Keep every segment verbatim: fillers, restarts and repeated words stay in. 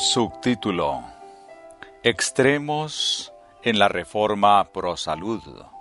Subtítulo: Extremos en la Reforma Pro Salud.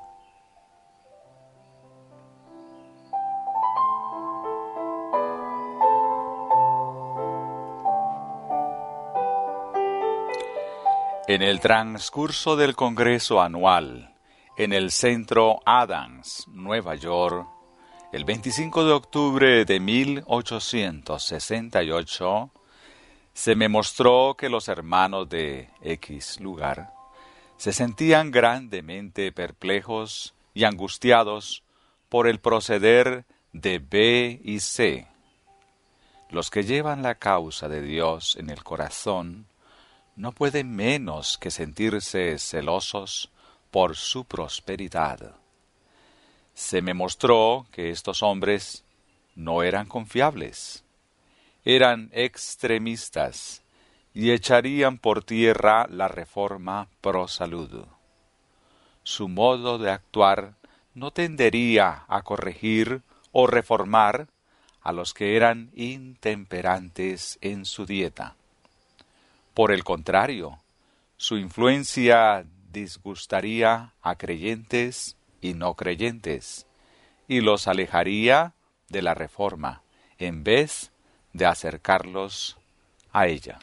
En el transcurso del Congreso Anual en el Centro Adams, Nueva York, el veinticinco de octubre de mil ochocientos sesenta y ocho, se me mostró que los hermanos de X lugar se sentían grandemente perplejos y angustiados por el proceder de B y C. Los que llevan la causa de Dios en el corazón no pueden menos que sentirse celosos por su prosperidad. Se me mostró que estos hombres no eran confiables, eran extremistas y echarían por tierra la reforma pro salud. Su modo de actuar no tendería a corregir o reformar a los que eran intemperantes en su dieta. Por el contrario, su influencia disgustaría a creyentes y no creyentes y los alejaría de la reforma en vez de acercarlos a ella.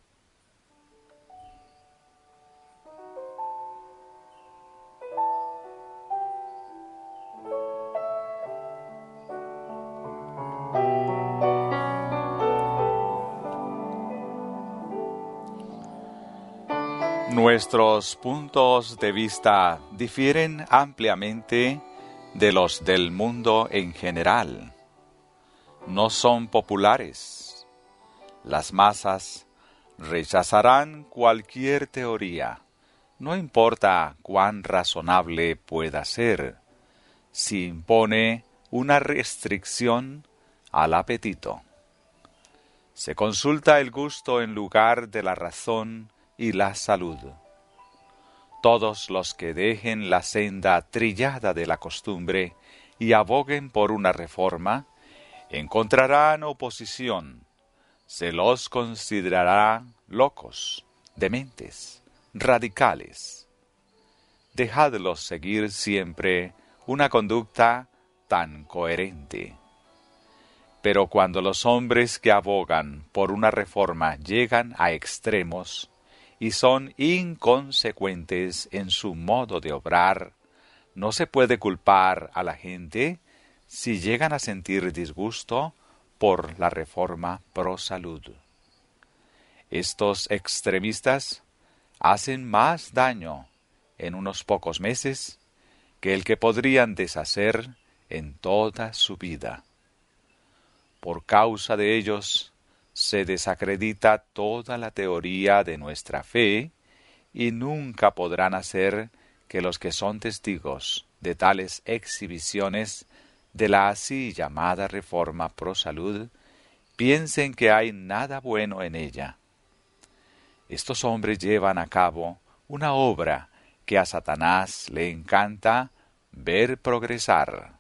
Nuestros puntos de vista difieren ampliamente de los del mundo en general. No son populares. Las masas rechazarán cualquier teoría, no importa cuán razonable pueda ser, si impone una restricción al apetito. Se consulta el gusto en lugar de la razón y la salud. Todos los que dejen la senda trillada de la costumbre y aboguen por una reforma, encontrarán oposición. Se los considerará locos, dementes, radicales. Dejadlos seguir siempre una conducta tan coherente. Pero cuando los hombres que abogan por una reforma llegan a extremos y son inconsecuentes en su modo de obrar, no se puede culpar a la gente si llegan a sentir disgusto por la reforma pro salud. Estos extremistas hacen más daño en unos pocos meses que el que podrían deshacer en toda su vida. Por causa de ellos se desacredita toda la teoría de nuestra fe y nunca podrán hacer que los que son testigos de tales exhibiciones de la así llamada reforma pro salud piensen que hay nada bueno en ella. Estos hombres llevan a cabo una obra que a Satanás le encanta ver progresar.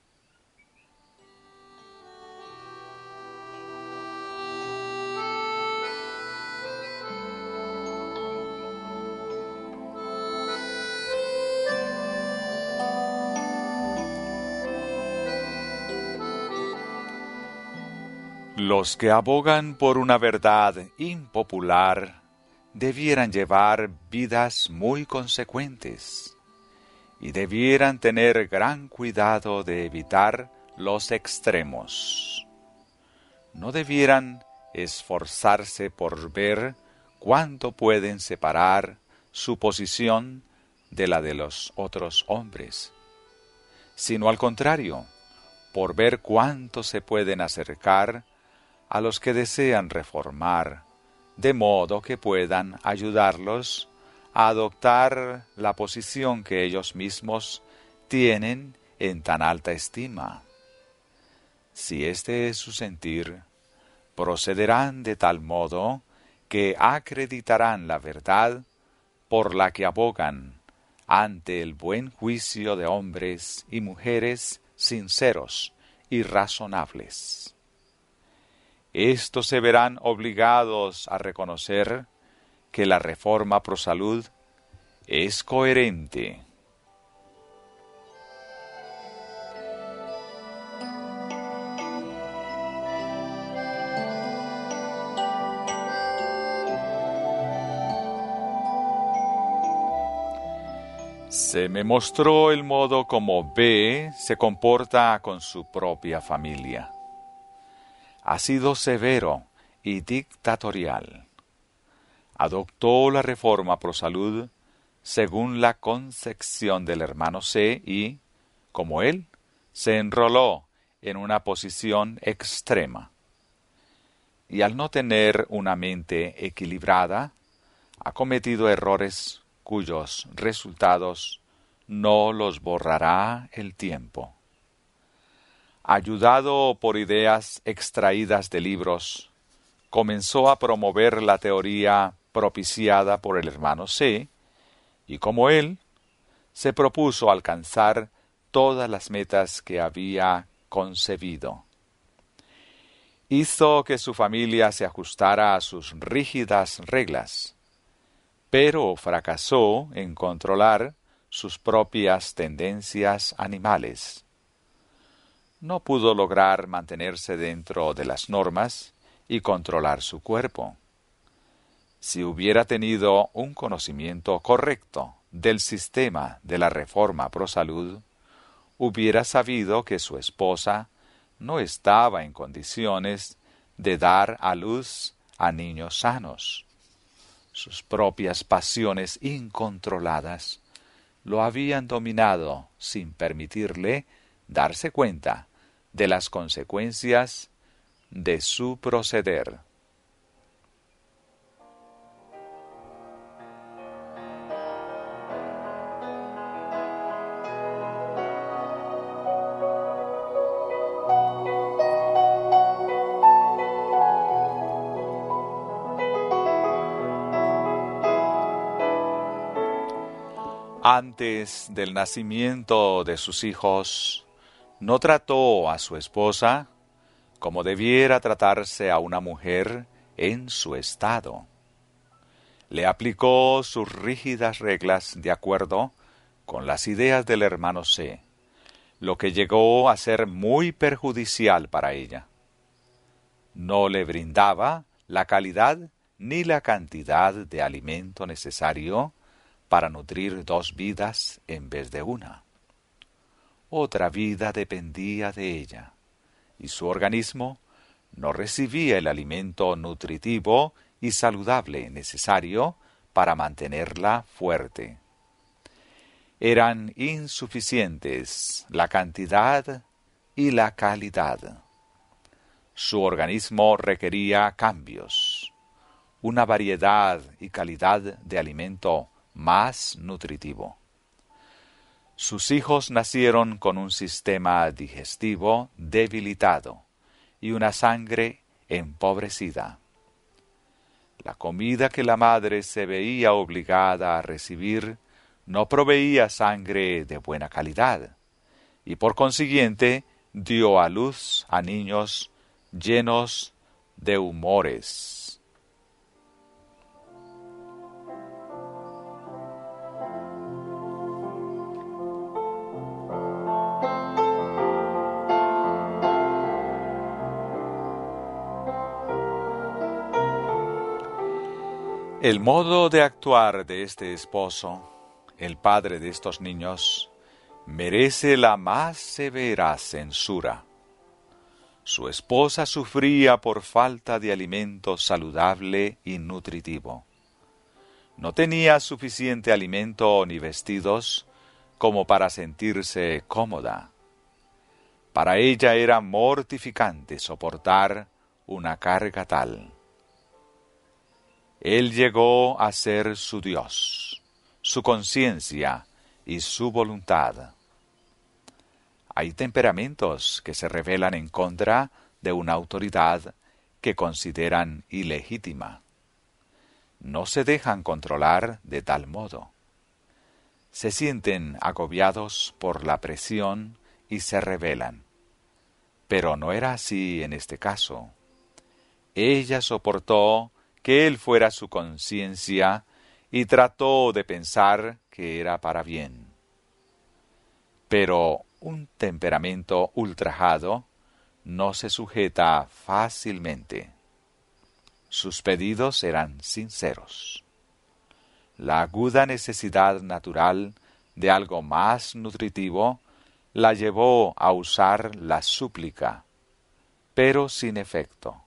Los que abogan por una verdad impopular debieran llevar vidas muy consecuentes y debieran tener gran cuidado de evitar los extremos. No debieran esforzarse por ver cuánto pueden separar su posición de la de los otros hombres, sino al contrario, por ver cuánto se pueden acercar a los que desean reformar, de modo que puedan ayudarlos a adoptar la posición que ellos mismos tienen en tan alta estima. Si este es su sentir, procederán de tal modo que acreditarán la verdad por la que abogan ante el buen juicio de hombres y mujeres sinceros y razonables. estos se verán obligados a reconocer que la reforma Prosalud es coherente. Se me mostró el modo como B se comporta con su propia familia. Ha sido severo y dictatorial. Adoptó la reforma Prosalud según la concepción del hermano C y, como él, se enroló en una posición extrema. Y al no tener una mente equilibrada, ha cometido errores cuyos resultados no los borrará el tiempo. Ayudado por ideas extraídas de libros, comenzó a promover la teoría propiciada por el hermano C, y como él, se propuso alcanzar todas las metas que había concebido. Hizo que su familia se ajustara a sus rígidas reglas, pero fracasó en controlar sus propias tendencias animales. No pudo lograr mantenerse dentro de las normas y controlar su cuerpo. Si hubiera tenido un conocimiento correcto del sistema de la reforma Prosalud, hubiera sabido que su esposa no estaba en condiciones de dar a luz a niños sanos. Sus propias pasiones incontroladas lo habían dominado sin permitirle darse cuenta de las consecuencias de su proceder. Antes del nacimiento de sus hijos, no trató a su esposa como debiera tratarse a una mujer en su estado. Le aplicó sus rígidas reglas de acuerdo con las ideas del hermano C, lo que llegó a ser muy perjudicial para ella. No le brindaba la calidad ni la cantidad de alimento necesario para nutrir dos vidas en vez de una. Otra vida dependía de ella, y su organismo no recibía el alimento nutritivo y saludable necesario para mantenerla fuerte. Eran insuficientes la cantidad y la calidad. Su organismo requería cambios, una variedad y calidad de alimento más nutritivo. Sus hijos nacieron con un sistema digestivo debilitado y una sangre empobrecida. La comida que la madre se veía obligada a recibir no proveía sangre de buena calidad, y por consiguiente dio a luz a niños llenos de humores. El modo de actuar de este esposo, el padre de estos niños, merece la más severa censura. Su esposa sufría por falta de alimento saludable y nutritivo. No tenía suficiente alimento ni vestidos como para sentirse cómoda. Para ella era mortificante soportar una carga tal. Él llegó a ser su Dios, su conciencia y su voluntad. Hay temperamentos que se rebelan en contra de una autoridad que consideran ilegítima. No se dejan controlar de tal modo. Se sienten agobiados por la presión y se rebelan. Pero no era así en este caso. ella soportó que él fuera su conciencia y trató de pensar que era para bien. Pero un temperamento ultrajado no se sujeta fácilmente. Sus pedidos eran sinceros. La aguda necesidad natural de algo más nutritivo la llevó a usar la súplica, pero sin efecto.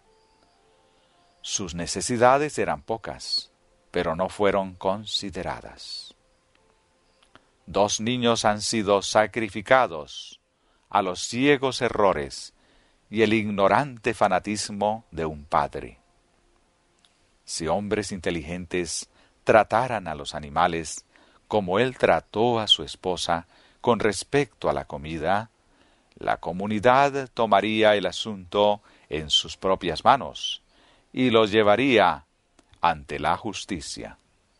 Sus necesidades eran pocas, pero no fueron consideradas. Dos niños han sido sacrificados a los ciegos errores y el ignorante fanatismo de un padre. Si hombres inteligentes trataran a los animales como él trató a su esposa con respecto a la comida, la comunidad tomaría el asunto en sus propias manos y los llevaría ante la justicia.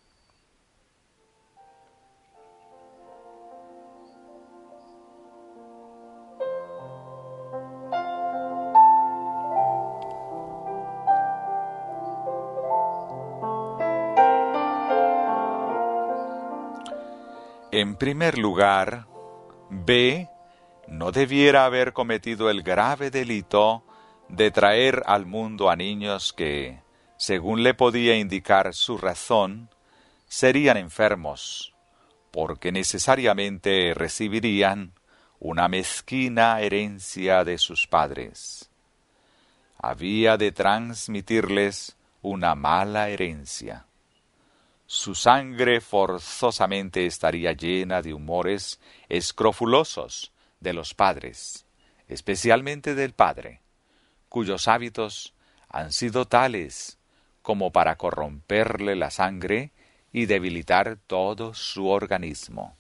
En primer lugar, B no debiera haber cometido el grave delito de traer al mundo a niños que, según le podía indicar su razón, serían enfermos, porque necesariamente recibirían una mezquina herencia de sus padres. Había de transmitirles una mala herencia. Su sangre forzosamente estaría llena de humores escrofulosos de los padres, especialmente del padre, cuyos hábitos han sido tales como para corromperle la sangre y debilitar todo su organismo.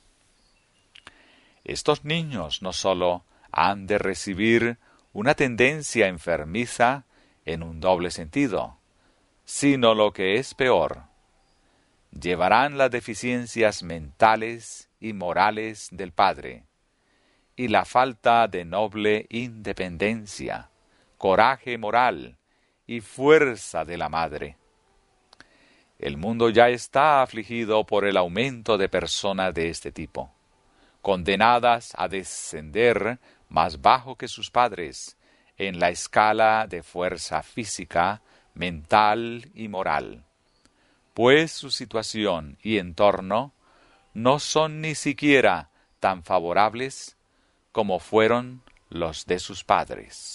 Estos niños no sólo han de recibir una tendencia enfermiza en un doble sentido, sino lo que es peor, llevarán las deficiencias mentales y morales del padre, y la falta de noble independencia, coraje moral y fuerza de la madre. El mundo ya está afligido por el aumento de personas de este tipo, condenadas a descender más bajo que sus padres en la escala de fuerza física, mental y moral, pues su situación y entorno no son ni siquiera tan favorables como fueron los de sus padres.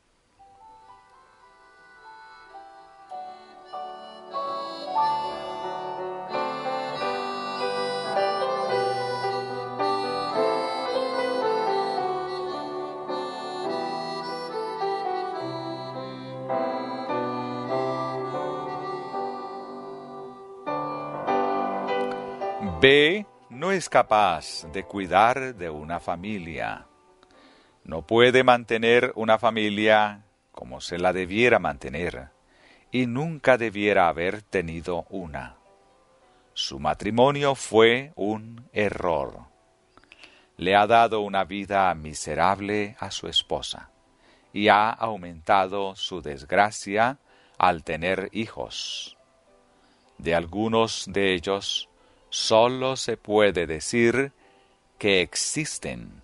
B no es capaz de cuidar de una familia. No puede mantener una familia como se la debiera mantener, y nunca debiera haber tenido una. Su matrimonio fue un error. Le ha dado una vida miserable a su esposa, y ha aumentado su desgracia al tener hijos. De algunos de ellos, sólo se puede decir que existen.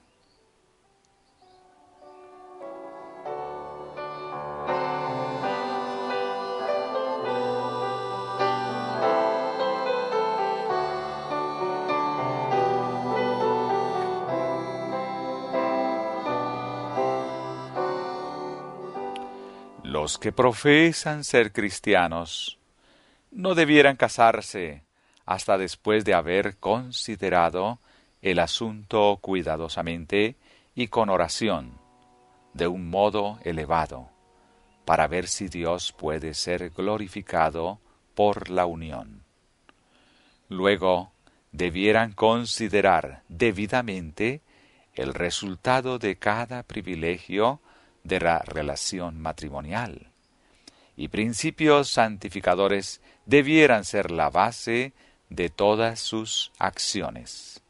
Los que profesan ser cristianos no debieran casarse hasta después de haber considerado el asunto cuidadosamente y con oración, de un modo elevado, para ver si Dios puede ser glorificado por la unión. Luego, debieran considerar debidamente el resultado de cada privilegio de la relación matrimonial, y principios santificadores debieran ser la base de todas sus acciones.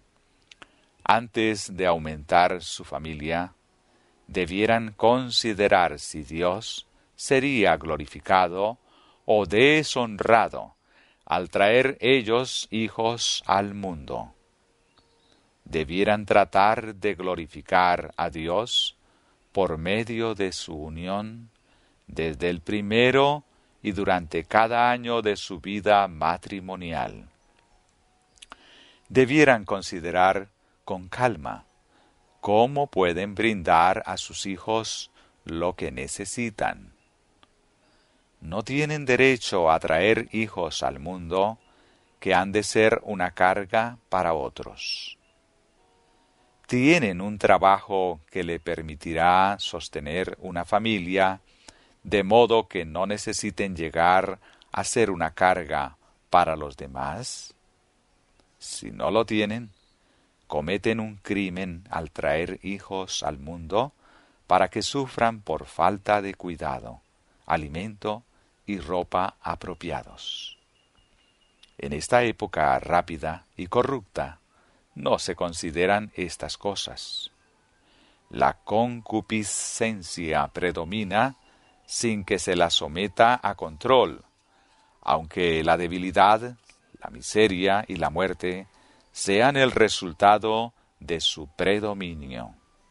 Antes de aumentar su familia, debieran considerar si Dios sería glorificado o deshonrado al traer ellos hijos al mundo. Debieran tratar de glorificar a Dios por medio de su unión desde el primero y durante cada año de su vida matrimonial. Debieran considerar con calma cómo pueden brindar a sus hijos lo que necesitan. No tienen derecho a traer hijos al mundo que han de ser una carga para otros. Tienen un trabajo que le permitirá sostener una familia, de modo que no necesiten llegar a ser una carga para los demás. Si no lo tienen, cometen un crimen al traer hijos al mundo para que sufran por falta de cuidado, alimento y ropa apropiados. En esta época rápida y corrupta, no se consideran estas cosas. La concupiscencia predomina sin que se la someta a control, aunque la debilidad, la miseria y la muerte sean el resultado de su predominio.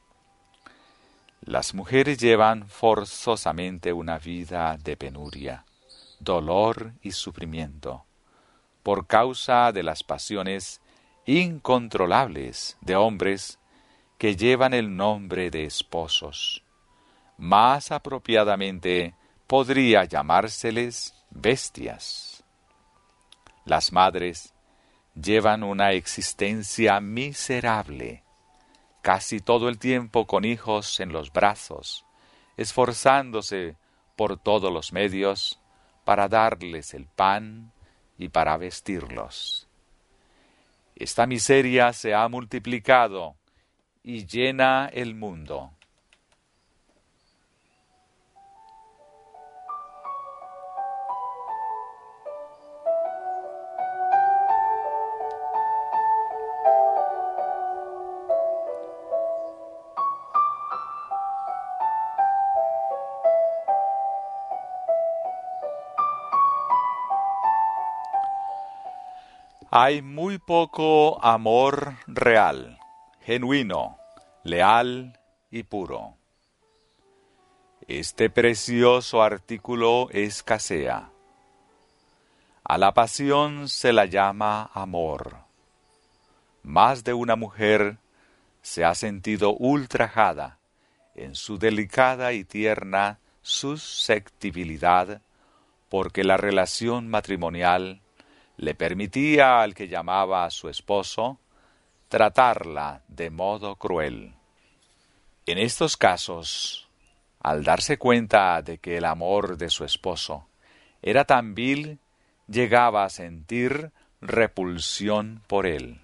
Las mujeres llevan forzosamente una vida de penuria, dolor y sufrimiento, por causa de las pasiones incontrolables de hombres que llevan el nombre de esposos. Más apropiadamente podría llamárseles bestias. Las madres llevan una existencia miserable, casi todo el tiempo con hijos en los brazos, esforzándose por todos los medios para darles el pan y para vestirlos. Esta miseria se ha multiplicado y llena el mundo. Hay muy poco amor real, genuino, leal y puro. Este precioso artículo escasea. A la pasión se la llama amor. Más de una mujer se ha sentido ultrajada en su delicada y tierna susceptibilidad porque la relación matrimonial le permitía al que llamaba a su esposo tratarla de modo cruel. En estos casos, al darse cuenta de que el amor de su esposo era tan vil, llegaba a sentir repulsión por él.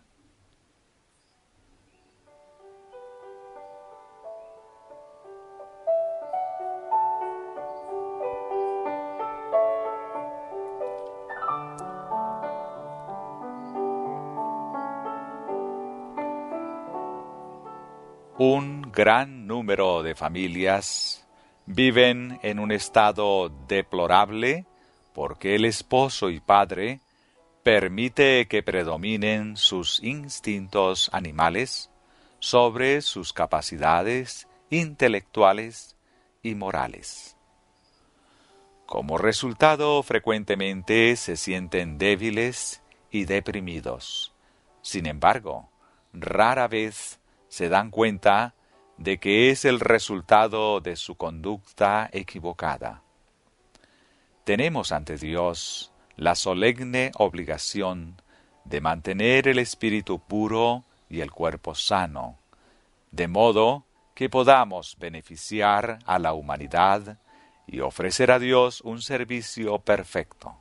Un gran número de familias viven en un estado deplorable porque el esposo y padre permite que predominen sus instintos animales sobre sus capacidades intelectuales y morales. Como resultado, frecuentemente se sienten débiles y deprimidos. Sin embargo, rara vez se dan cuenta de que es el resultado de su conducta equivocada. Tenemos ante Dios la solemne obligación de mantener el espíritu puro y el cuerpo sano, de modo que podamos beneficiar a la humanidad y ofrecer a Dios un servicio perfecto.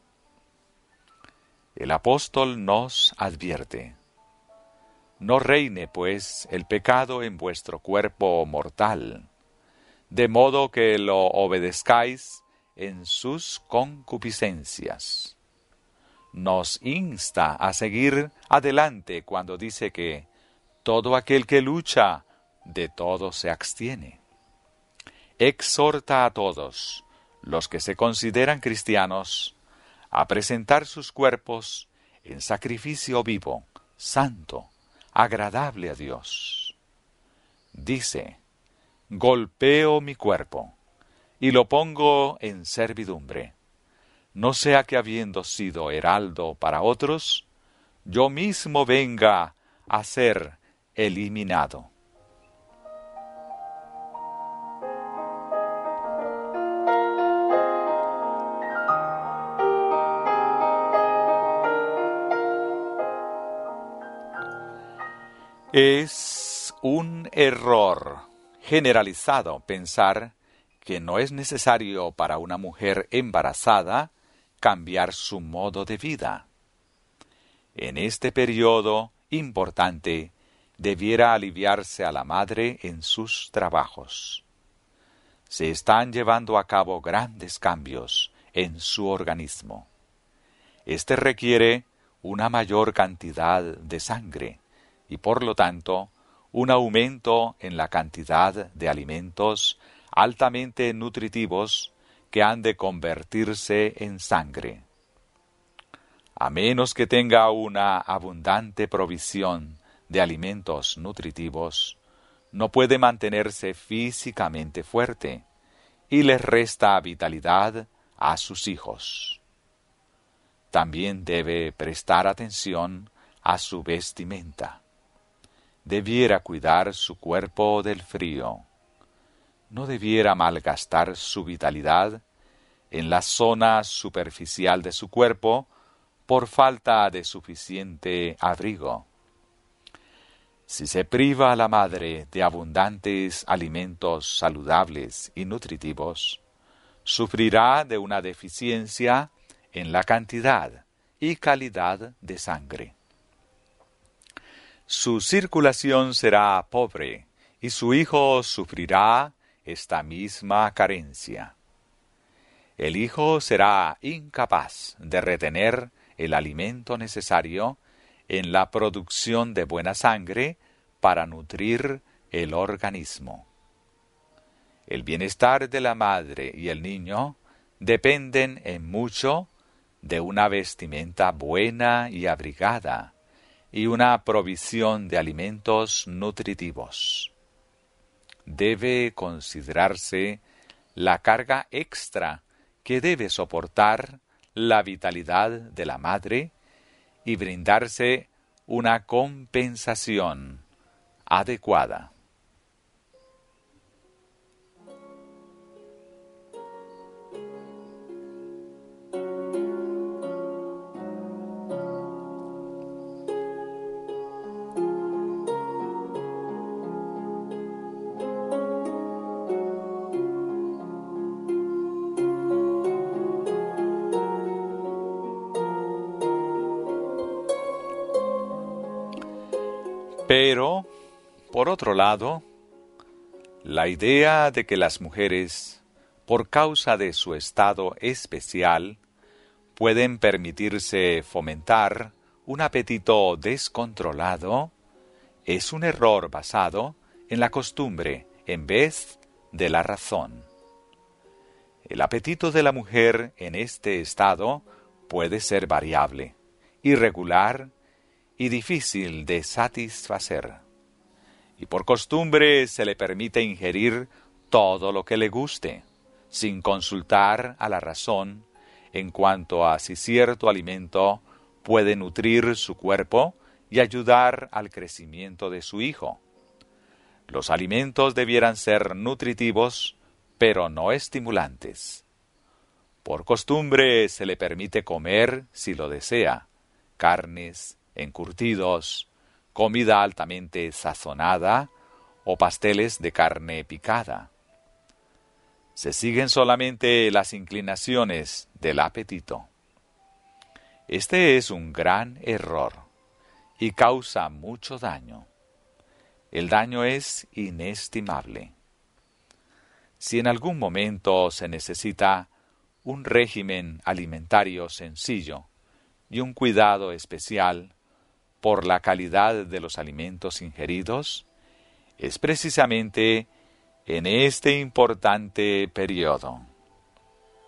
El apóstol nos advierte: no reine, pues, el pecado en vuestro cuerpo mortal, de modo que lo obedezcáis en sus concupiscencias. Nos insta a seguir adelante cuando dice que todo aquel que lucha, de todo se abstiene. Exhorta a todos, los que se consideran cristianos a presentar sus cuerpos en sacrificio vivo, santo, agradable a Dios. Dice, golpeo mi cuerpo y lo pongo en servidumbre, no sea que habiendo sido heraldo para otros, yo mismo venga a ser eliminado. Es un error generalizado pensar que no es necesario para una mujer embarazada cambiar su modo de vida. En este periodo importante debiera aliviarse a la madre en sus trabajos. Se están llevando a cabo grandes cambios en su organismo. Este requiere una mayor cantidad de sangre y por lo tanto un aumento en la cantidad de alimentos altamente nutritivos que han de convertirse en sangre. A menos que tenga una abundante provisión de alimentos nutritivos, no puede mantenerse físicamente fuerte y les resta vitalidad a sus hijos. También debe prestar atención a su vestimenta. Debiera cuidar su cuerpo del frío. No debiera malgastar su vitalidad en la zona superficial de su cuerpo por falta de suficiente abrigo. Si se priva a la madre de abundantes alimentos saludables y nutritivos, sufrirá de una deficiencia en la cantidad y calidad de sangre. Su circulación será pobre y su hijo sufrirá esta misma carencia. El hijo será incapaz de retener el alimento necesario en la producción de buena sangre para nutrir el organismo. El bienestar de la madre y el niño dependen en mucho de una vestimenta buena y abrigada y una provisión de alimentos nutritivos. Debe considerarse la carga extra que debe soportar la vitalidad de la madre y brindarse una compensación adecuada. Pero, por otro lado, la idea de que las mujeres, por causa de su estado especial, pueden permitirse fomentar un apetito descontrolado, es un error basado en la costumbre en vez de la razón. El apetito de la mujer en este estado puede ser variable, irregular y difícil de satisfacer. Y por costumbre se le permite ingerir todo lo que le guste, sin consultar a la razón en cuanto a si cierto alimento puede nutrir su cuerpo y ayudar al crecimiento de su hijo. Los alimentos debieran ser nutritivos, pero no estimulantes. Por costumbre se le permite comer, si lo desea, carnes, encurtidos, comida altamente sazonada o pasteles de carne picada. Se siguen solamente las inclinaciones del apetito. Este es un gran error y causa mucho daño. El daño es inestimable. Si en algún momento se necesita un régimen alimentario sencillo y un cuidado especial por la calidad de los alimentos ingeridos, es precisamente en este importante periodo.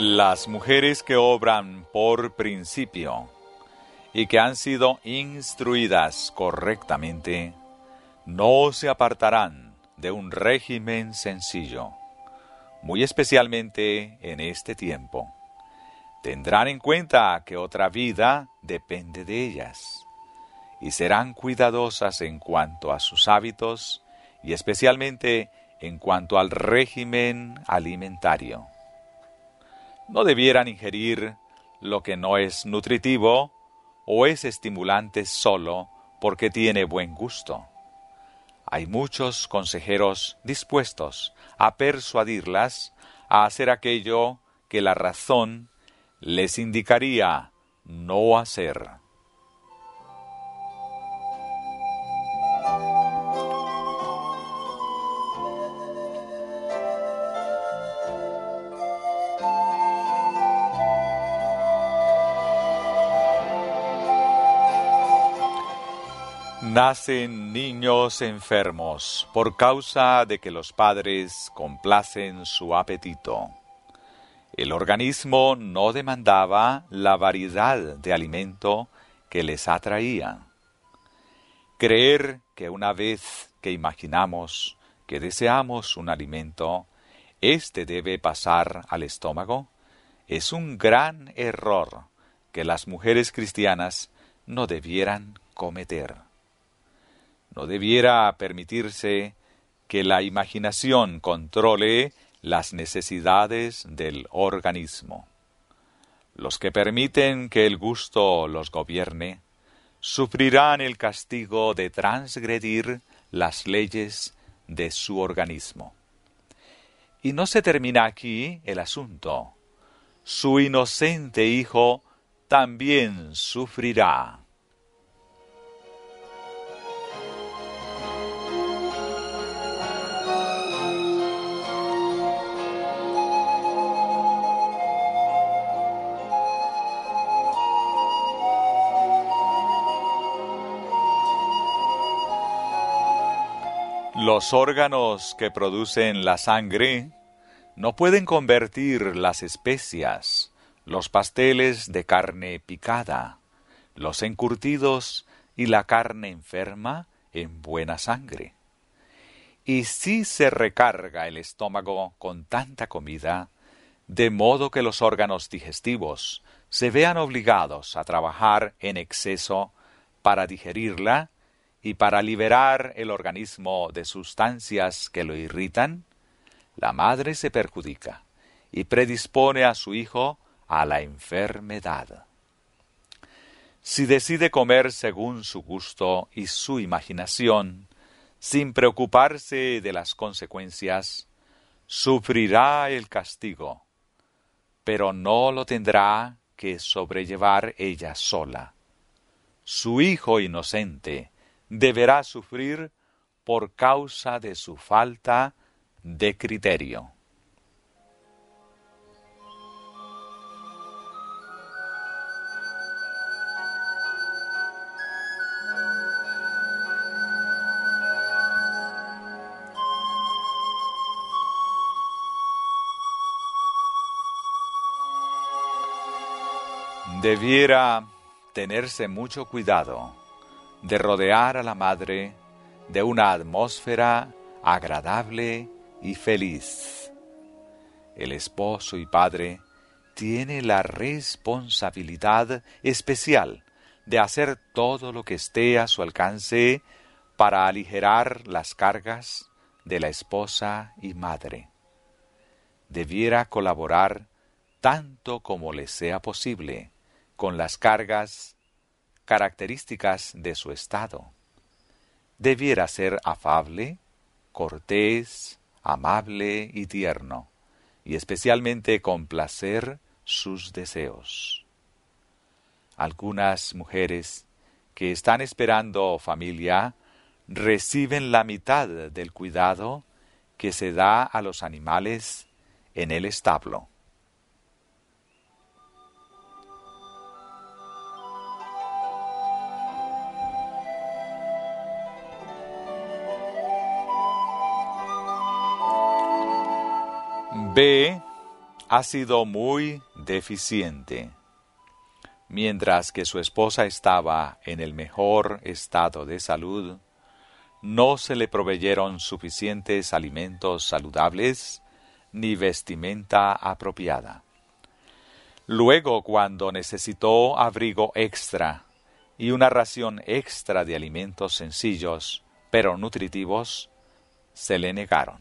Las mujeres que obran por principio y que han sido instruidas correctamente, no se apartarán de un régimen sencillo, muy especialmente en este tiempo. Tendrán en cuenta que otra vida depende de ellas y serán cuidadosas en cuanto a sus hábitos y especialmente en cuanto al régimen alimentario. No debieran ingerir lo que no es nutritivo o es estimulante solo porque tiene buen gusto. Hay muchos consejeros dispuestos a persuadirlas a hacer aquello que la razón les indicaría no hacer. Nacen niños enfermos por causa de que los padres complacen su apetito. El organismo no demandaba la variedad de alimento que les atraía. Creer que una vez que imaginamos que deseamos un alimento, éste debe pasar al estómago, es un gran error que las mujeres cristianas no debieran cometer. No debiera permitirse que la imaginación controle las necesidades del organismo. Los que permiten que el gusto los gobierne sufrirán el castigo de transgredir las leyes de su organismo. Y no se termina aquí el asunto. Su inocente hijo también sufrirá. Los órganos que producen la sangre no pueden convertir las especias, los pasteles de carne picada, los encurtidos y la carne enferma en buena sangre. Y si se recarga el estómago con tanta comida, de modo que los órganos digestivos se vean obligados a trabajar en exceso para digerirla, y para liberar el organismo de sustancias que lo irritan, la madre se perjudica y predispone a su hijo a la enfermedad. Si decide comer según su gusto y su imaginación, sin preocuparse de las consecuencias, sufrirá el castigo, pero no lo tendrá que sobrellevar ella sola. Su hijo inocente deberá sufrir por causa de su falta de criterio. Debiera tenerse mucho cuidado de rodear a la madre de una atmósfera agradable y feliz. El esposo y padre tiene la responsabilidad especial de hacer todo lo que esté a su alcance para aligerar las cargas de la esposa y madre. Debiera colaborar tanto como le sea posible con las cargas características de su estado. Debiera ser afable, cortés, amable y tierno, y especialmente complacer sus deseos. Algunas mujeres que están esperando familia reciben la mitad del cuidado que se da a los animales en el establo. B. ha sido muy deficiente. Mientras que su esposa estaba en el mejor estado de salud, no se le proveyeron suficientes alimentos saludables ni vestimenta apropiada. Luego, cuando necesitó abrigo extra y una ración extra de alimentos sencillos, pero nutritivos, se le negaron.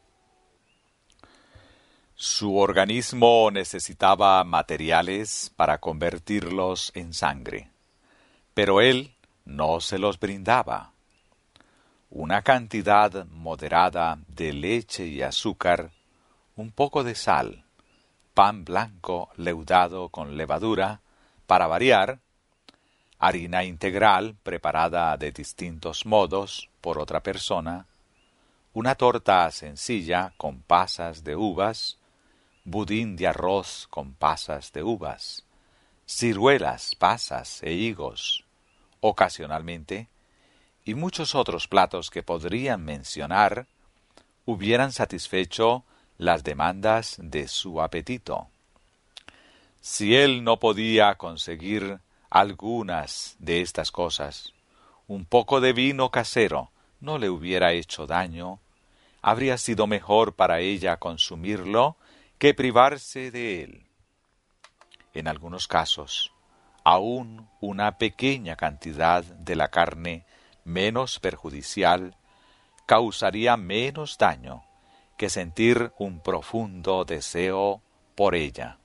Su organismo necesitaba materiales para convertirlos en sangre, pero él no se los brindaba. Una cantidad moderada de leche y azúcar, un poco de sal, pan blanco leudado con levadura, para variar, harina integral preparada de distintos modos por otra persona, una torta sencilla con pasas de uvas, budín de arroz con pasas de uvas, ciruelas, pasas e higos, ocasionalmente, y muchos otros platos que podrían mencionar, hubieran satisfecho las demandas de su apetito. Si él no podía conseguir algunas de estas cosas, un poco de vino casero no le hubiera hecho daño, habría sido mejor para ella consumirlo que privarse de él. En algunos casos, aún una pequeña cantidad de la carne menos perjudicial causaría menos daño que sentir un profundo deseo por ella.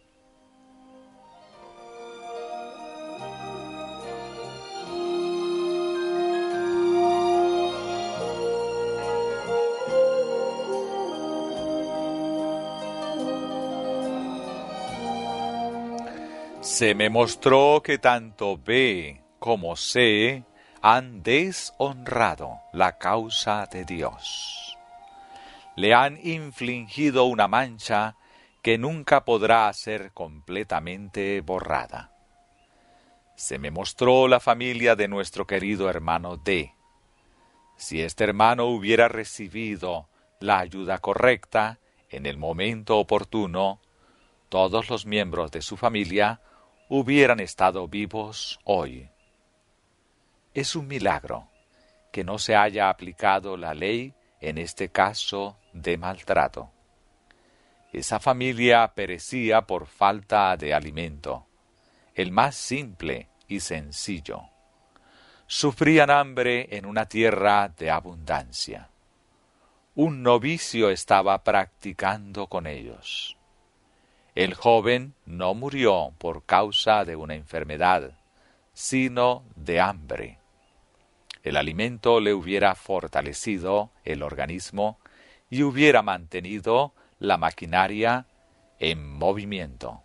Se me mostró que tanto B como C han deshonrado la causa de Dios. Le han infligido una mancha que nunca podrá ser completamente borrada. Se me mostró la familia de nuestro querido hermano D. Si este hermano hubiera recibido la ayuda correcta en el momento oportuno, todos los miembros de su familia hubieran estado vivos hoy. Es un milagro que no se haya aplicado la ley en este caso de maltrato. Esa familia perecía por falta de alimento, el más simple y sencillo. Sufrían hambre en una tierra de abundancia. Un novicio estaba practicando con ellos. El joven no murió por causa de una enfermedad, sino de hambre. El alimento le hubiera fortalecido el organismo y hubiera mantenido la maquinaria en movimiento.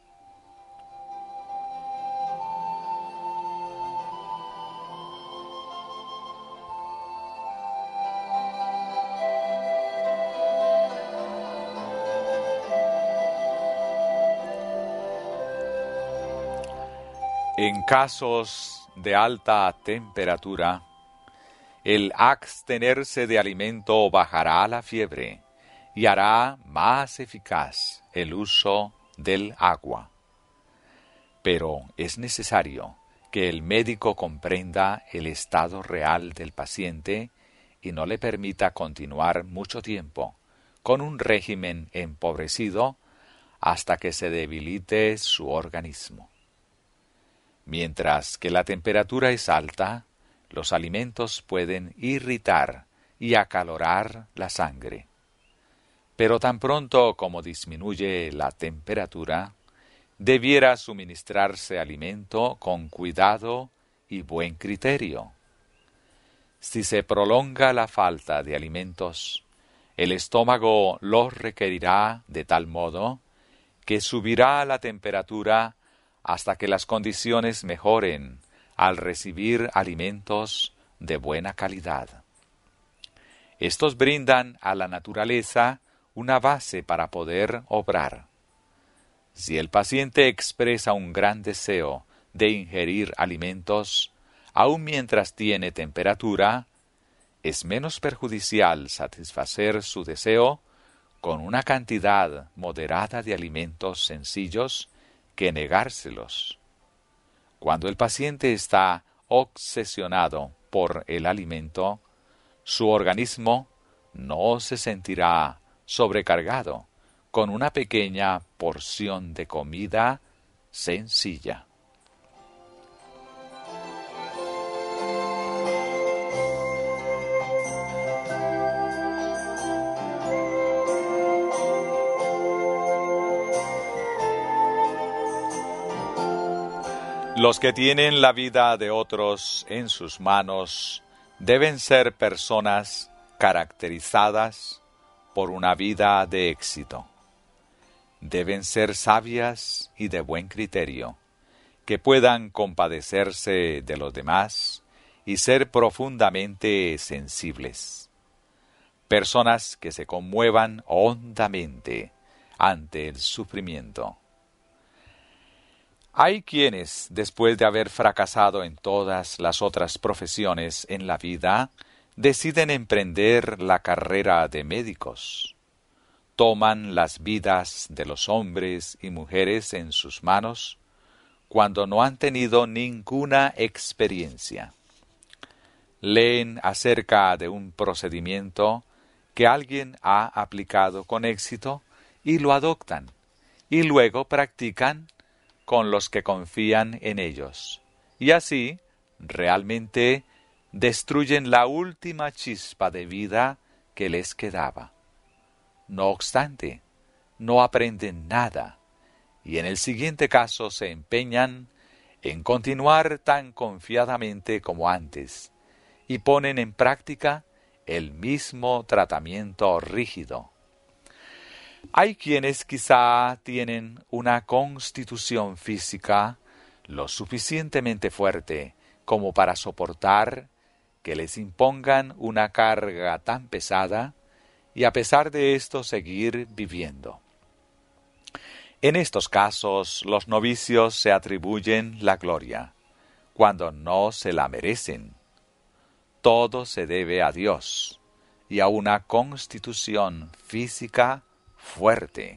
En casos de alta temperatura, el abstenerse de alimento bajará la fiebre y hará más eficaz el uso del agua. Pero es necesario que el médico comprenda el estado real del paciente y no le permita continuar mucho tiempo con un régimen empobrecido hasta que se debilite su organismo. Mientras que la temperatura es alta, los alimentos pueden irritar y acalorar la sangre. Pero tan pronto como disminuye la temperatura, debiera suministrarse alimento con cuidado y buen criterio. Si se prolonga la falta de alimentos, el estómago los requerirá de tal modo que subirá la temperatura hasta que las condiciones mejoren al recibir alimentos de buena calidad. Estos brindan a la naturaleza una base para poder obrar. Si el paciente expresa un gran deseo de ingerir alimentos, aun mientras tiene temperatura, es menos perjudicial satisfacer su deseo con una cantidad moderada de alimentos sencillos que negárselos. Cuando el paciente está obsesionado por el alimento, su organismo no se sentirá sobrecargado con una pequeña porción de comida sencilla. Los que tienen la vida de otros en sus manos deben ser personas caracterizadas por una vida de éxito. Deben ser sabias y de buen criterio, que puedan compadecerse de los demás y ser profundamente sensibles. Personas que se conmuevan hondamente ante el sufrimiento. Hay quienes, después de haber fracasado en todas las otras profesiones en la vida, deciden emprender la carrera de médicos. Toman las vidas de los hombres y mujeres en sus manos cuando no han tenido ninguna experiencia. Leen acerca de un procedimiento que alguien ha aplicado con éxito y lo adoptan, y luego practican con los que confían en ellos, y así realmente destruyen la última chispa de vida que les quedaba. No obstante, no aprenden nada, y en el siguiente caso se empeñan en continuar tan confiadamente como antes, y ponen en práctica el mismo tratamiento rígido. Hay quienes quizá tienen una constitución física lo suficientemente fuerte como para soportar que les impongan una carga tan pesada y a pesar de esto seguir viviendo. En estos casos los novicios se atribuyen la gloria, cuando no se la merecen. Todo se debe a Dios y a una constitución física fuerte.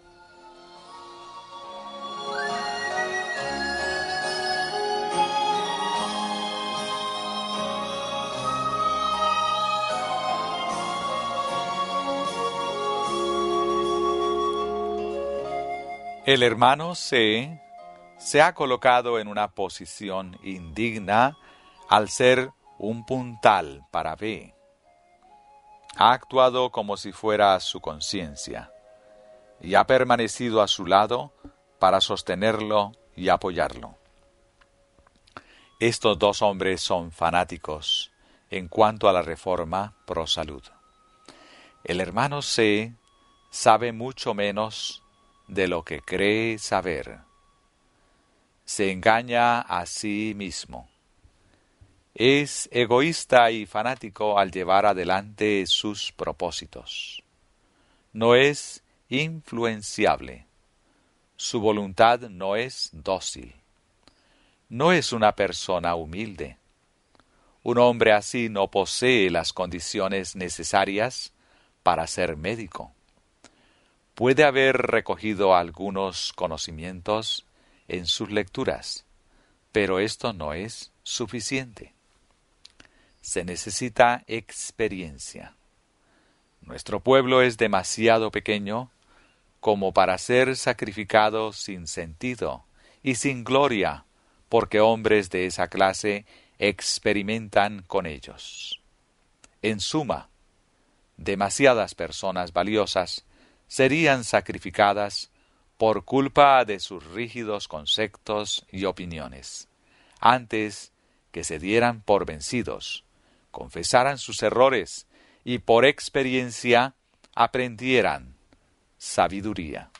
El hermano C se ha colocado en una posición indigna al ser un puntal para B. Ha actuado como si fuera su conciencia y ha permanecido a su lado para sostenerlo y apoyarlo. Estos dos hombres son fanáticos en cuanto a la reforma pro salud. El hermano C sabe mucho menos de lo que cree saber. Se engaña a sí mismo. Es egoísta y fanático al llevar adelante sus propósitos. No es influenciable. Su voluntad no es dócil. No es una persona humilde. Un hombre así no posee las condiciones necesarias para ser médico. Puede haber recogido algunos conocimientos en sus lecturas, pero esto no es suficiente. Se necesita experiencia. Nuestro pueblo es demasiado pequeño como para ser sacrificado sin sentido y sin gloria, porque hombres de esa clase experimentan con ellos. En suma, demasiadas personas valiosas serían sacrificadas por culpa de sus rígidos conceptos y opiniones, antes que se dieran por vencidos, confesaran sus errores y por experiencia aprendieran sabiduría.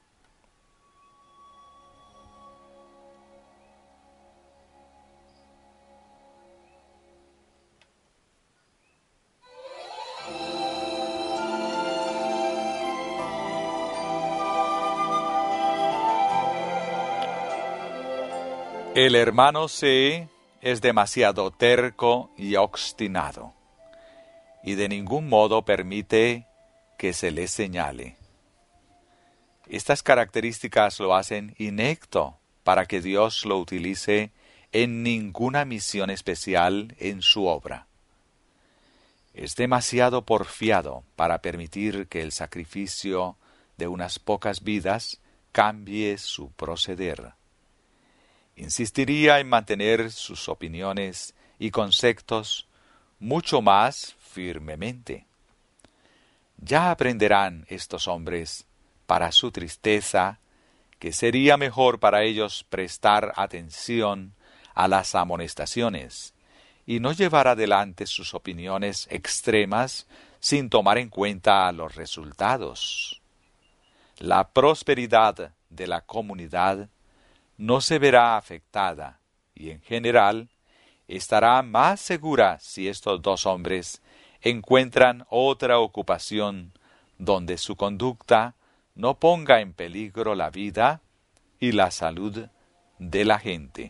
El hermano C es demasiado terco y obstinado, y de ningún modo permite que se les señale. Estas características lo hacen inecto para que Dios lo utilice en ninguna misión especial en su obra. Es demasiado porfiado para permitir que el sacrificio de unas pocas vidas cambie su proceder. Insistiría en mantener sus opiniones y conceptos mucho más firmemente. Ya aprenderán estos hombres, para su tristeza, que sería mejor para ellos prestar atención a las amonestaciones y no llevar adelante sus opiniones extremas sin tomar en cuenta los resultados. La prosperidad de la comunidad no se verá afectada y, en general, estará más segura si estos dos hombres encuentran otra ocupación donde su conducta no ponga en peligro la vida y la salud de la gente.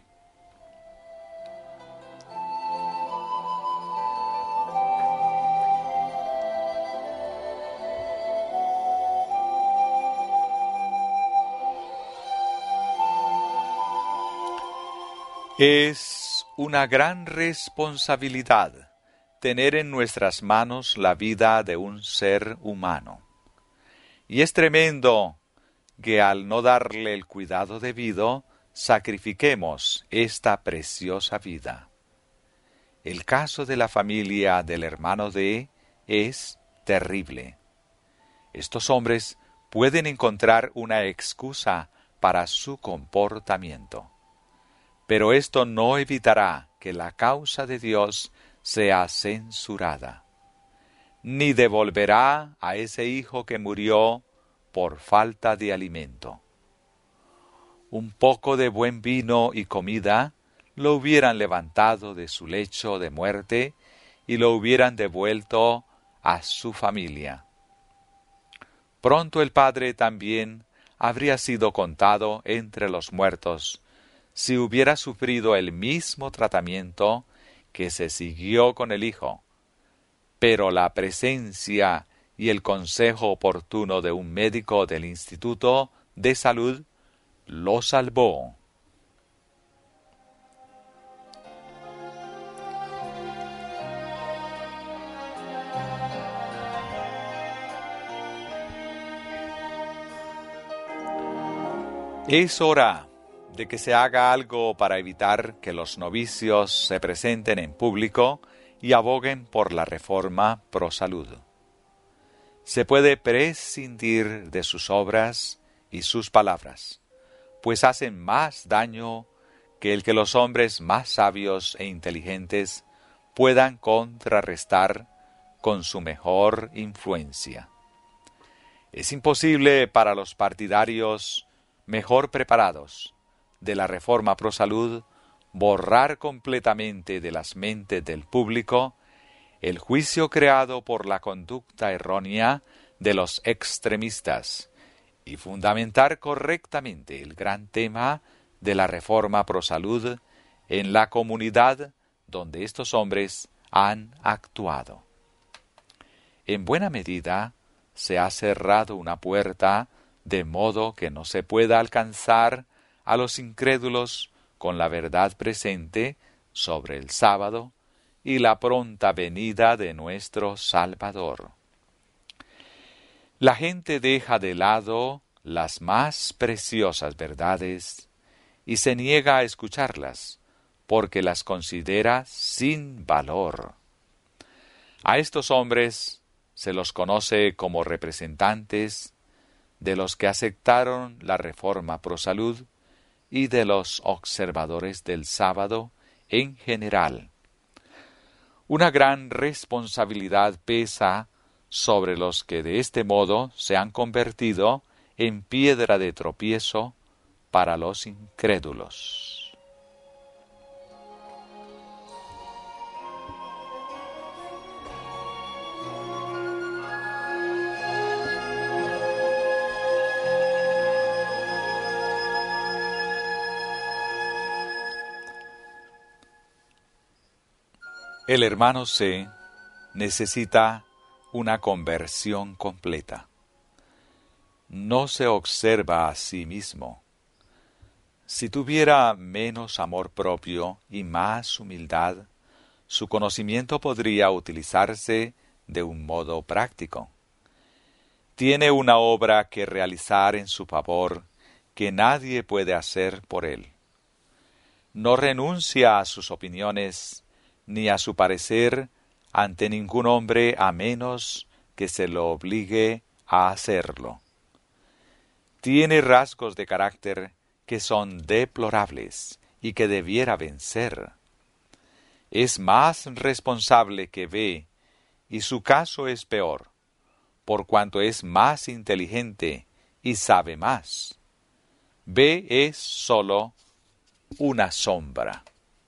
Es una gran responsabilidad tener en nuestras manos la vida de un ser humano. Y es tremendo que al no darle el cuidado debido, sacrifiquemos esta preciosa vida. El caso de la familia del hermano D es terrible. Estos hombres pueden encontrar una excusa para su comportamiento, pero esto no evitará que la causa de Dios sea censurada, ni devolverá a ese hijo que murió por falta de alimento. Un poco de buen vino y comida lo hubieran levantado de su lecho de muerte y lo hubieran devuelto a su familia. Pronto el padre también habría sido contado entre los muertos, si hubiera sufrido el mismo tratamiento que se siguió con el hijo. Pero la presencia y el consejo oportuno de un médico del Instituto de Salud lo salvó. Es hora de que se haga algo para evitar que los novicios se presenten en público y aboguen por la reforma pro salud. Se puede prescindir de sus obras y sus palabras, pues hacen más daño que el que los hombres más sabios e inteligentes puedan contrarrestar con su mejor influencia. Es imposible para los partidarios mejor preparados de la reforma pro salud borrar completamente de las mentes del público el juicio creado por la conducta errónea de los extremistas y fundamentar correctamente el gran tema de la reforma pro salud en la comunidad donde estos hombres han actuado. En buena medida se ha cerrado una puerta de modo que no se pueda alcanzar a los incrédulos con la verdad presente sobre el sábado y la pronta venida de nuestro Salvador. La gente deja de lado las más preciosas verdades y se niega a escucharlas porque las considera sin valor. A estos hombres se los conoce como representantes de los que aceptaron la reforma pro salud y de los observadores del sábado en general. Una gran responsabilidad pesa sobre los que de este modo se han convertido en piedra de tropiezo para los incrédulos. El hermano C necesita una conversión completa. No se observa a sí mismo. Si tuviera menos amor propio y más humildad, su conocimiento podría utilizarse de un modo práctico. Tiene una obra que realizar en su favor que nadie puede hacer por él. No renuncia a sus opiniones ni a su parecer ante ningún hombre a menos que se lo obligue a hacerlo. Tiene rasgos de carácter que son deplorables y que debiera vencer. Es más responsable que B, y su caso es peor, por cuanto es más inteligente y sabe más. B es sólo una sombra.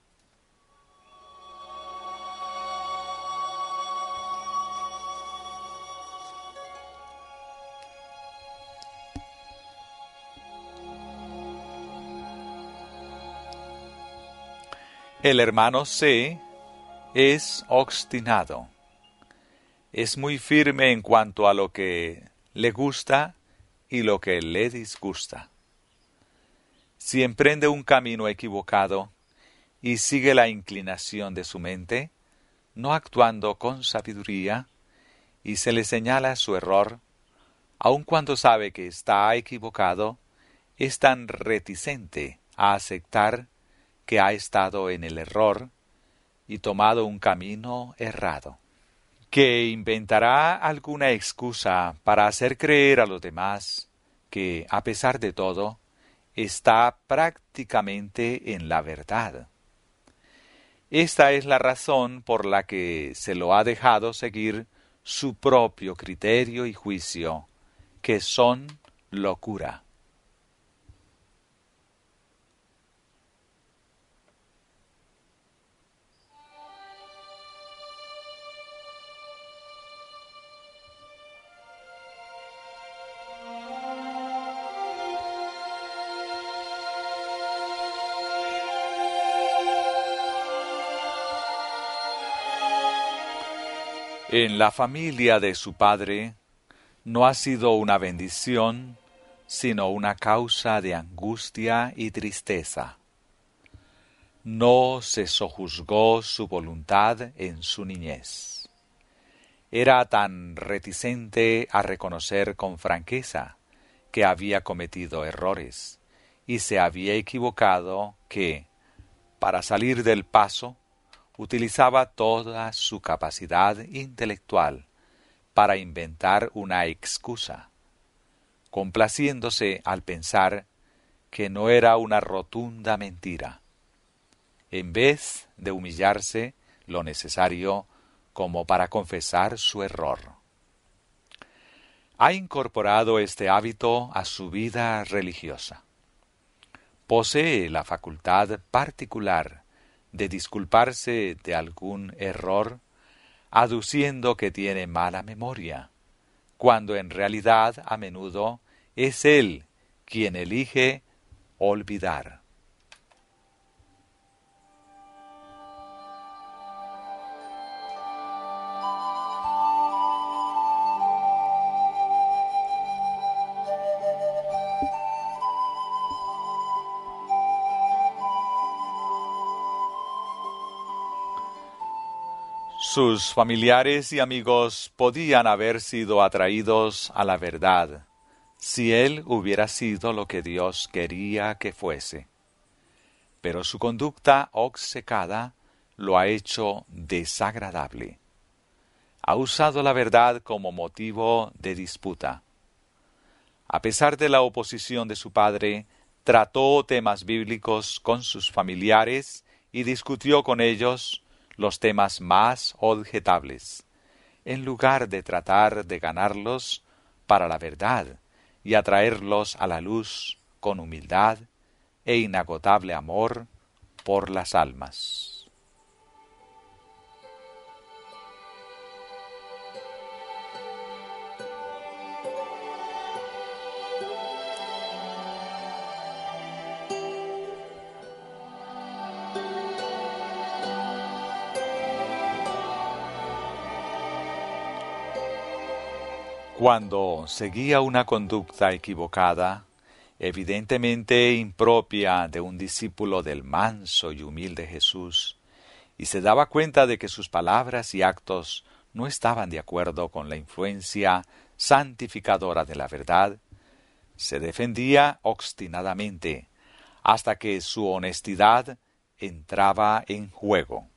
El hermano C es obstinado. Es muy firme en cuanto a lo que le gusta y lo que le disgusta. Si emprende un camino equivocado y sigue la inclinación de su mente, no actuando con sabiduría, y se le señala su error, aun cuando sabe que está equivocado, es tan reticente a aceptar que ha estado en el error y tomado un camino errado, que inventará alguna excusa para hacer creer a los demás que, a pesar de todo, está prácticamente en la verdad. Esta es la razón por la que se lo ha dejado seguir su propio criterio y juicio, que son locura. En la familia de su padre no ha sido una bendición, sino una causa de angustia y tristeza. No se sojuzgó su voluntad en su niñez. Era tan reticente a reconocer con franqueza que había cometido errores y se había equivocado que, para salir del paso, utilizaba toda su capacidad intelectual para inventar una excusa, complaciéndose al pensar que no era una rotunda mentira, en vez de humillarse lo necesario como para confesar su error. Ha incorporado este hábito a su vida religiosa. Posee la facultad particular de disculparse de algún error, aduciendo que tiene mala memoria, cuando en realidad a menudo es él quien elige olvidar. Sus familiares y amigos podían haber sido atraídos a la verdad si él hubiera sido lo que Dios quería que fuese. Pero su conducta obcecada lo ha hecho desagradable. Ha usado la verdad como motivo de disputa. A pesar de la oposición de su padre, trató temas bíblicos con sus familiares y discutió con ellos los temas más objetables, en lugar de tratar de ganarlos para la verdad y atraerlos a la luz con humildad e inagotable amor por las almas. Cuando seguía una conducta equivocada, evidentemente impropia de un discípulo del manso y humilde Jesús, y se daba cuenta de que sus palabras y actos no estaban de acuerdo con la influencia santificadora de la verdad, se defendía obstinadamente hasta que su honestidad entraba en juego.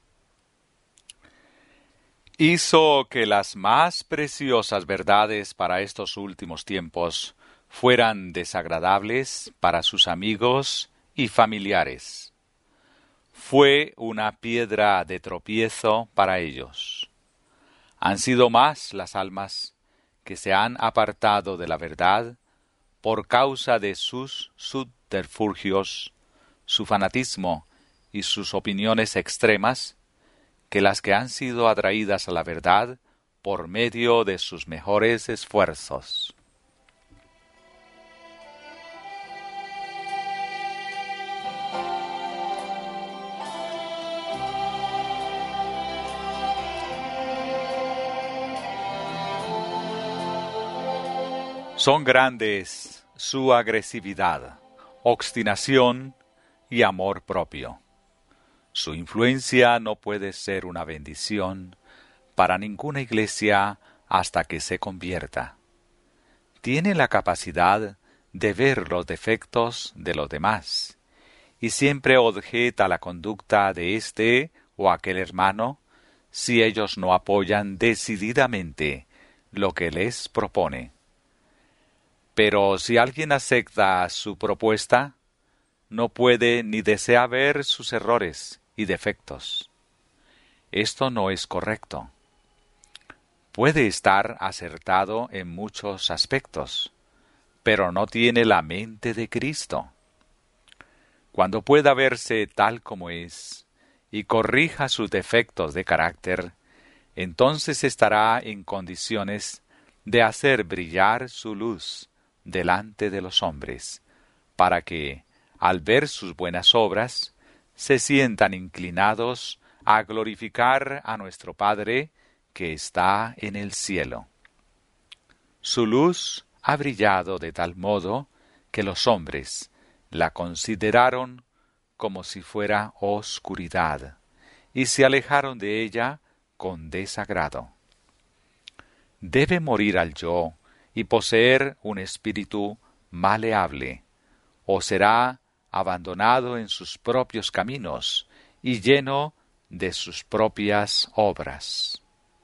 Hizo que las más preciosas verdades para estos últimos tiempos fueran desagradables para sus amigos y familiares. Fue una piedra de tropiezo para ellos. Han sido más las almas que se han apartado de la verdad por causa de sus subterfugios, su fanatismo y sus opiniones extremas, que las que han sido atraídas a la verdad por medio de sus mejores esfuerzos. Son grandes su agresividad, obstinación y amor propio. Su influencia no puede ser una bendición para ninguna iglesia hasta que se convierta. Tiene la capacidad de ver los defectos de los demás y siempre objeta la conducta de este o aquel hermano si ellos no apoyan decididamente lo que les propone. Pero si alguien acepta su propuesta, no puede ni desea ver sus errores y defectos. Esto no es correcto. Puede estar acertado en muchos aspectos, pero no tiene la mente de Cristo. Cuando pueda verse tal como es y corrija sus defectos de carácter, entonces estará en condiciones de hacer brillar su luz delante de los hombres, para que, al ver sus buenas obras, se sientan inclinados a glorificar a nuestro Padre que está en el cielo. Su luz ha brillado de tal modo que los hombres la consideraron como si fuera oscuridad, y se alejaron de ella con desagrado. Debe morir al yo y poseer un espíritu maleable, o será abandonado en sus propios caminos y lleno de sus propias obras.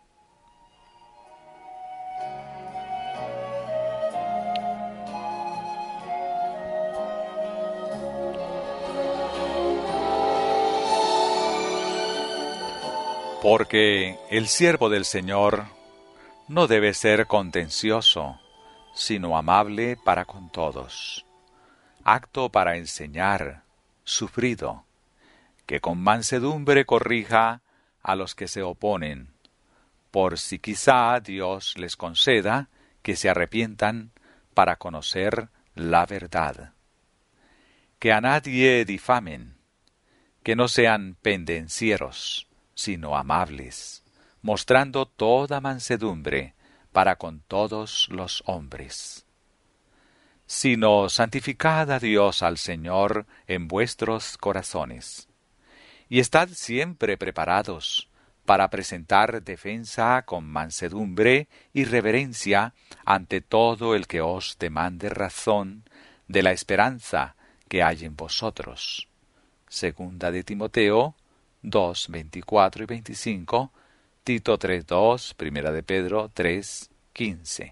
Porque el siervo del Señor no debe ser contencioso, sino amable para con todos, acto para enseñar, sufrido, que con mansedumbre corrija a los que se oponen, por si quizá Dios les conceda que se arrepientan para conocer la verdad. Que a nadie difamen, que no sean pendencieros, sino amables, mostrando toda mansedumbre para con todos los hombres. Sino santificad a Dios al Señor en vuestros corazones, y estad siempre preparados para presentar defensa con mansedumbre y reverencia ante todo el que os demande razón de la esperanza que hay en vosotros. Segunda de Timoteo dos, veinticuatro y veinticinco, Tito tres, dos, Primera de Pedro tres, quince.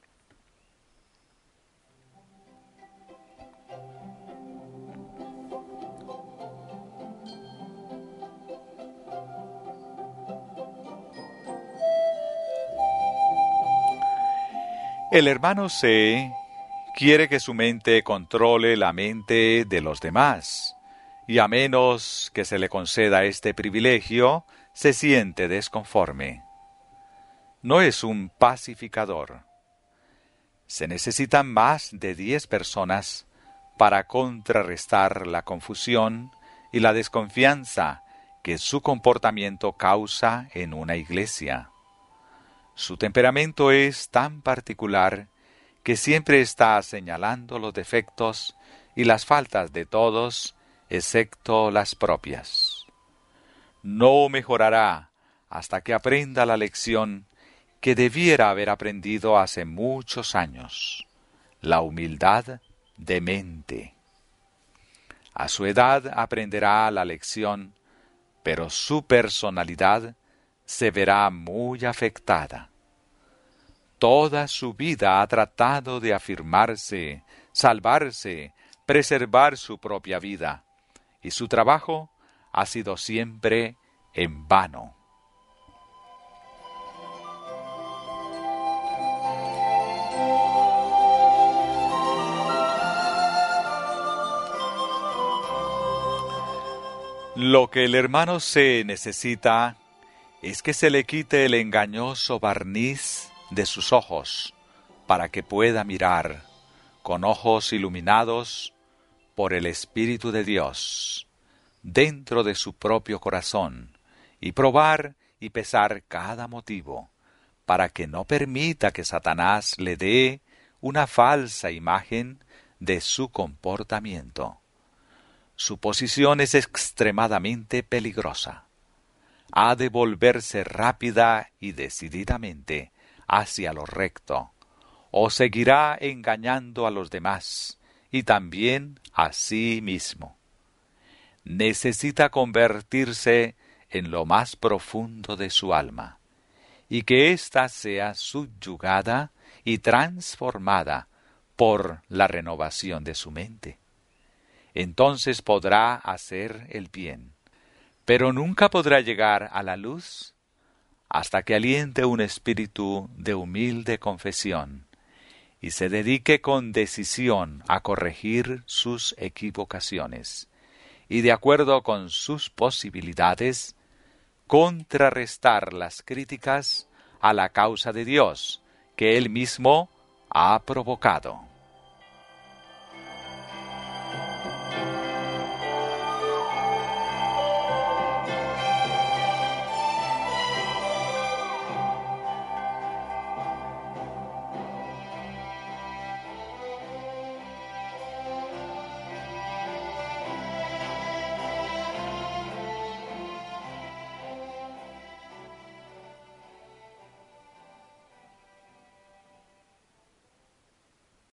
El hermano C quiere que su mente controle la mente de los demás, y a menos que se le conceda este privilegio, se siente desconforme. No es un pacificador. Se necesitan más de diez personas para contrarrestar la confusión y la desconfianza que su comportamiento causa en una iglesia. Su temperamento es tan particular que siempre está señalando los defectos y las faltas de todos, excepto las propias. No mejorará hasta que aprenda la lección que debiera haber aprendido hace muchos años, la humildad de mente. A su edad aprenderá la lección, pero su personalidad se verá muy afectada. Toda su vida ha tratado de afirmarse, salvarse, preservar su propia vida, y su trabajo ha sido siempre en vano. Lo que el hermano C necesita es que se le quite el engañoso barniz de sus ojos para que pueda mirar con ojos iluminados por el Espíritu de Dios dentro de su propio corazón y probar y pesar cada motivo para que no permita que Satanás le dé una falsa imagen de su comportamiento. Su posición es extremadamente peligrosa. Ha de volverse rápida y decididamente hacia lo recto, o seguirá engañando a los demás y también a sí mismo. Necesita convertirse en lo más profundo de su alma, y que ésta sea subyugada y transformada por la renovación de su mente. Entonces podrá hacer el bien, pero nunca podrá llegar a la luz hasta que aliente un espíritu de humilde confesión y se dedique con decisión a corregir sus equivocaciones y, de acuerdo con sus posibilidades, contrarrestar las críticas a la causa de Dios que él mismo ha provocado.